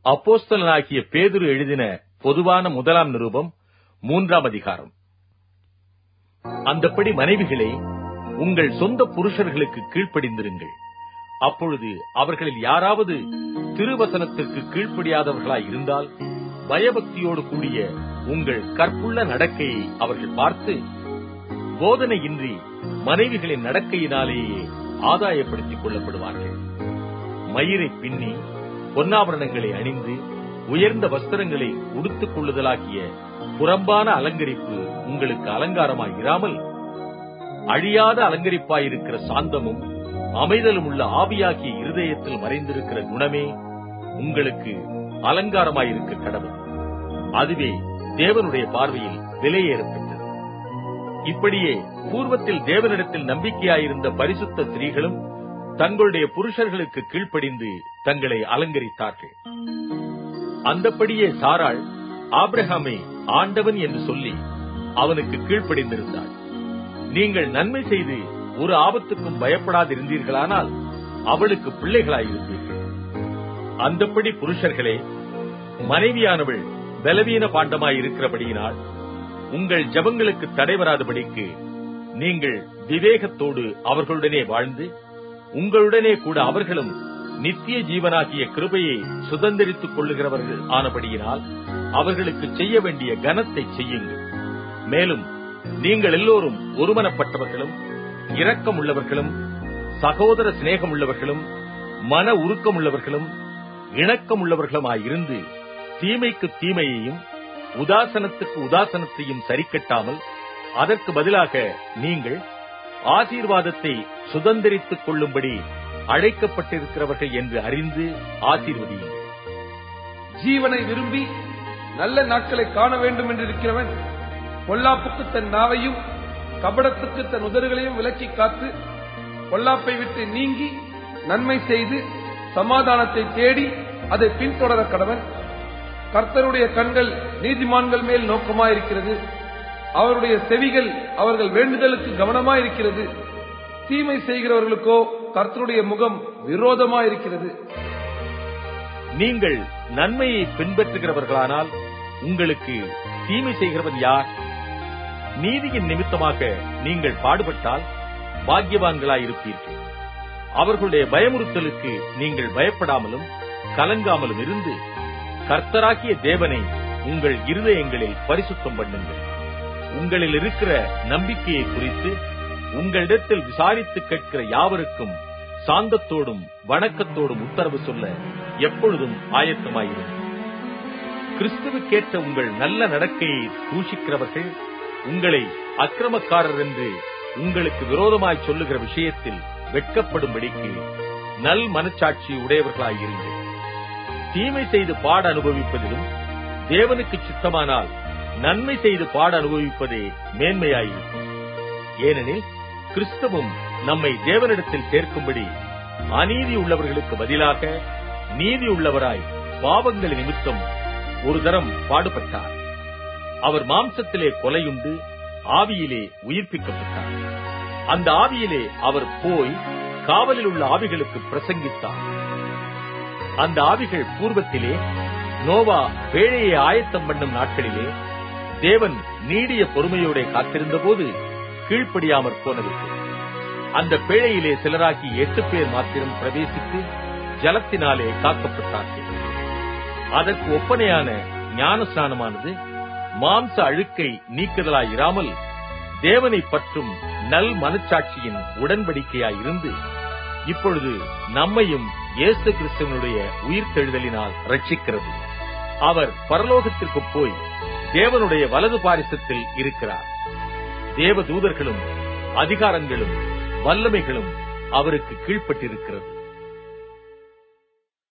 அப்போஸ்தலனாகிய பேதுரு எழுதின பொதுவான முதலாம் நிருபம் 3ஆம் அதிகாரம். அந்தப்படி மனைவிகளே, உங்கள் சொந்த புருஷர்களுக்கு கீழ்ப்படிந்திருங்கள். அப்பொழுது அவர்களில் யாராவது திருவசனத்திற்கு கீழ்ப்படியாதவர்களாய் இருந்தால், பயபக்தியோடு கூடிய உங்கள் கற்புள்ள நடக்கையை அவர்கள் பார்த்து, போதனையின்றி மனைவிகளின் நடக்கையினாலேயே ஆதாயப்படுத்திக் கொள்ளப்படுவார்கள். மயிரை பின்னி பொன்னாபரணங்களை அணிந்து உயர்ந்த வஸ்திரங்களை உடுத்துக் கொள்ளுதலாகிய புறம்பான அலங்கரிப்பு உங்களுக்கு அலங்காரமாய் இராமல், அழியாத அலங்கரிப்பாயிருக்கிற சாந்தமும் அமைதலும் உள்ள ஆவியாகிய இருதயத்தில் மறைந்திருக்கிற குணமே உங்களுக்கு அலங்காரமாயிருக்க கடவுள். அதுவே தேவனுடைய பார்வையில் விலையேறப்பெற்றது. இப்படியே பூர்வத்தில் தேவனிடத்தில் நம்பிக்கையாயிருந்த பரிசுத்த ஸ்திரீகளும் தங்களுடைய புருஷர்களுக்கு கீழ்ப்படிந்து தங்களை அலங்கரித்தார்கள். அந்தப்படியே சாராள் ஆபிரகாமை ஆண்டவன் என்று சொல்லி அவனுக்கு கீழ்ப்படிந்திருந்தாள். நீங்கள் நன்மை செய்து ஒரு ஆபத்துக்கும் பயப்படாதிருந்தீர்களானால் அவளுக்கு பிள்ளைகளாயிருப்பீர்கள். அந்தப்படி புருஷர்களே, மனைவியானவள் பலவீன பாண்டமாயிருக்கிறபடியினால் உங்கள் ஜெபங்களுக்கு தடைவராதபடிக்கு நீங்கள் விவேகத்தோடு அவர்களுடனே வாழ்ந்து, உங்களுடனே கூட அவர்களும் நித்திய ஜீவனாகிய கிருபையை சுதந்திரித்துக் கொள்ளுகிறவர்கள் ஆனபடியினால் அவர்களுக்கு செய்ய வேண்டிய கனத்தை செய்யுங்கள். மேலும் நீங்கள் எல்லோரும் ஒருமனப்பட்டவர்களும் இரக்கம் உள்ளவர்களும் சகோதர சிநேகம் உள்ளவர்களும் மன உருக்கம் உள்ளவர்களும் இணக்கம் உள்ளவர்களுமாயிருந்து, தீமைக்கு தீமையையும் உதாசனத்துக்கு உதாசனத்தையும் சரிக்கட்டாமல் அதற்கு பதிலாக நீங்கள் ஆசீர்வாதத்தை சுதந்திரித்துக் கொள்ளும்படி அழைக்கப்பட்டிருக்கிறவர்கள் என்று அறிந்து ஆசீர்வதியுங்கள். ஜீவனை விரும்பி நல்ல நாட்களை காண வேண்டும் என்றிருக்கிறவன் பொல்லாப்புக்கு தன் நாவையும் கபடத்துக்கு தன் உதடுகளையும் விலக்கி காத்து, பொல்லாப்பை விட்டு நீங்கி நன்மை செய்து சமாதானத்தை தேடி அதை பின்தொடர கடவன். கர்த்தருடைய கண்கள் நீதிமான்கள் மேல் நோக்கமாயிருக்கிறது, அவருடைய செவிகள் அவர்கள் வேண்டுதலுக்கு கவனமாயிருக்கிறது. தீமை செய்கிறவர்களுக்கோ கர்த்தருடைய முகம் விரோதமாயிருக்கிறது. நீங்கள் நன்மையை பின்பற்றுகிறவர்களானால் உங்களுக்கு தீமை செய்கிறவன் யார்? நீதியின் நிமித்தமாக நீங்கள் பாடுபட்டால் பாக்கியவான்களாயிருப்பீர்கள். அவர்களுடைய பயமுறுத்தலுக்கு நீங்கள் பயப்படாமலும் கலங்காமலும் இருந்து, கர்த்தராகிய தேவனை உங்கள் இருதயங்களில் பரிசுத்தம் பண்ணுங்கள். உங்களில் இருக்கிற நம்பிக்கையை குறித்து உங்களிடத்தில் விசாரித்து கேட்கிற யாவருக்கும் சாந்தத்தோடும் வணக்கத்தோடும் உத்தரவு சொல்ல எப்பொழுதும் ஆயத்தமாயிருங்கள். கிறிஸ்துவுக்கேற்ற உங்கள் நல்ல நடக்கையை தூஷிக்கிறவர்கள் உங்களை அக்கிரமக்காரர் என்று உங்களுக்கு விரோதமாய் சொல்லுகிற விஷயத்தில் வெட்கப்படும்படிக்கு நல் மனச்சாட்சி உடையவர்களாயிருங்கள். தீமை செய்து பாட அனுபவிப்பதிலும் தேவனுக்கு சித்தமானால் நன்மை செய்து பாட அனுபவிப்பதே மேன்மையாயிருக்கும். ஏனெனில் கிறிஸ்துவும் நம்மை தேவனிடத்தில் சேர்க்கும்படி அநீதி உள்ளவர்களுக்கு பதிலாக நீதி உள்ளவராய் பாவங்கள் நிமித்தம் ஒரு தரம் பாடுபட்டார். அவர் மாம்சத்திலே கொலையுண்டு ஆவியிலே உயிர்ப்பிக்கப்பட்டார். அந்த ஆவியிலே அவர் போய் காவலில் உள்ள ஆவிகளுக்கு பிரசங்கித்தார். அந்த ஆவிகள் பூர்வத்திலே நோவா பேழையை ஆயத்தம் பண்ணும் நாட்களிலே தேவன் நீடிய பொறுமையோட காத்திருந்த போது கீழ்ப்படியாமற் போனவர்கள். அந்த பேழையிலே சிலராகி 8 பேர் மாத்திரம் பிரவேசித்து ஜலத்தினாலே காக்கப்பட்டார்கள். அதற்கு ஒப்பனையான ஞானஸ்நானமானது மாம்ச அழுக்கை நீக்குதலாயிராமல் தேவனை பற்றும் நல் மனச்சாட்சியின் உடன்படிக்கையாயிருந்து, இப்பொழுது நம்மையும் இயேசு கிறிஸ்துவனுடைய உயிர்த்தெழுதலினால் ரட்சிக்கிறது. அவர் பரலோகத்திற்கு போய் தேவனுடைய வலது பாரிசத்தில் இருக்கிறார். தேவதூதர்களும் அதிகாரங்களும் வல்லமைகளும் அவருக்கு கீழ்ப்பட்டிருக்கிறது.